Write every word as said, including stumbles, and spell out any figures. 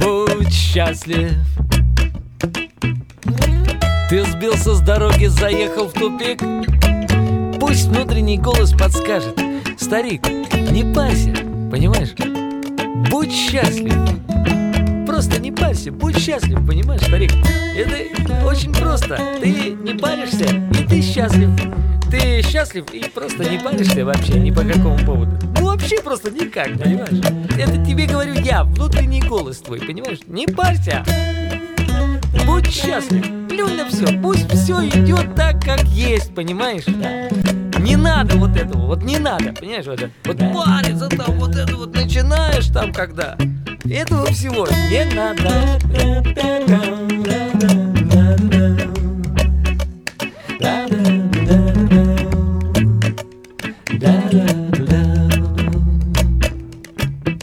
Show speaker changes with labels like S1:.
S1: Будь счастлив. Ты сбился с дороги, заехал в тупик. Пусть внутренний голос подскажет: старик, не парься, понимаешь? Будь счастлив. Просто не парься, будь счастлив, понимаешь, старик? Это очень просто. Ты не паришься, и ты счастлив. Ты счастлив и просто не паришься вообще ни по какому поводу. Ну вообще просто никак, понимаешь? Это тебе говорю я, внутренний голос твой, понимаешь? Не парься. Будь счастлив. Плюнь на все. Пусть все идет так, как есть, понимаешь? Не надо вот этого, вот не надо, понимаешь? Вот, вот париться там, вот это вот начинаешь там, когда. Этого всего не надо.